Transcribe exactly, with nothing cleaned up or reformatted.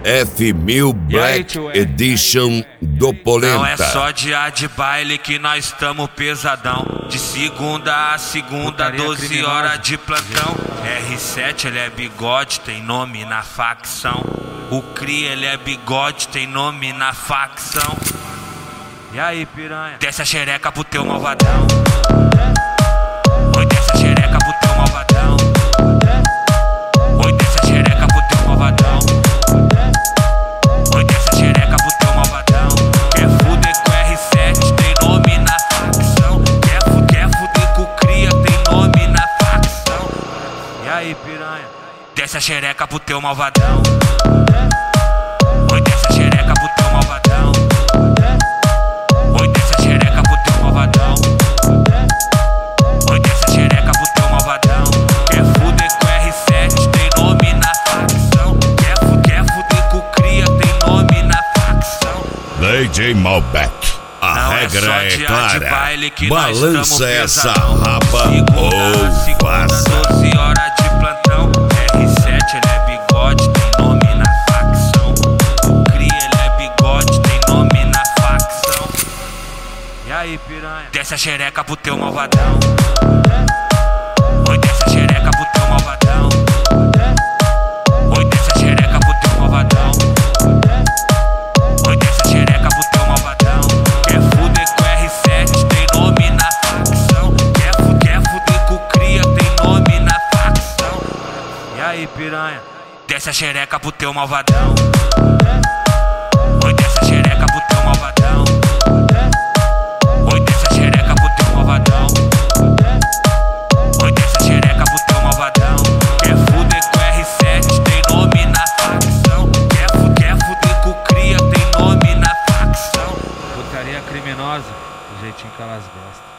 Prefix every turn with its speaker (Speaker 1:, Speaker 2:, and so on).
Speaker 1: F mil Black Edition do Polenta.
Speaker 2: Não é só dia de baile que nós estamos pesadão. De segunda a segunda, doze horas de plantão. R sete, ele é bigode, tem nome na facção. O Cria, ele é bigode, tem nome na facção. E aí, piranha? Desce a xereca pro teu malvadão. Oi, desce a xereca pro teu malvadão. Oi, desce a xereca pro teu malvadão. Oi, desce a xereca pro teu malvadão. Quer fuder com R sete, tem nome na facção. Quer, fu quer fuder com o Cria, tem nome na facção. E aí, piranha? Desce a xereca pro teu malvadão. Oi, desce a xereca pro teu malvadão. Oi, desce a xereca pro teu malvadão. Oi, desce a xereca pro teu malvadão. Quer fuder com R sete, tem nome na facção. Quer, fu quer fuder com o Cria, tem nome na facção.
Speaker 1: D J Malbec, a
Speaker 2: Não
Speaker 1: regra
Speaker 2: é,
Speaker 1: é
Speaker 2: só
Speaker 1: clara.
Speaker 2: Que
Speaker 1: Balança essa raba
Speaker 2: segunda,
Speaker 1: ou
Speaker 2: segunda,
Speaker 1: faça.
Speaker 2: doze horas de plantão. R sete, ele é bigode, tem nome na facção. O Cria, ele é bigode, tem nome na facção. E aí, piranha? Desce a xereca pro teu malvadão. Oi, desce a xereca pro teu malvadão. Oi, desce a xereca pro teu malvadão. Oi, desce a xereca pro teu malvadão. Quer fuder com R sete, tem nome na facção. Quer, fu quer fuder com o Cria, tem nome na facção. E aí, piranha? Desce a xereca pro teu malvadão. Oi, desce a xereca pro teu malvadão. Oi, desce a xereca pro teu malvadão. Oi, desce a xereca pro teu malvadão. Quer fuder com R sete, tem nome na facção. Quer, fu quer fuder com o Cria, tem nome na facção.
Speaker 3: Putaria criminosa, do jeitinho que elas gostam.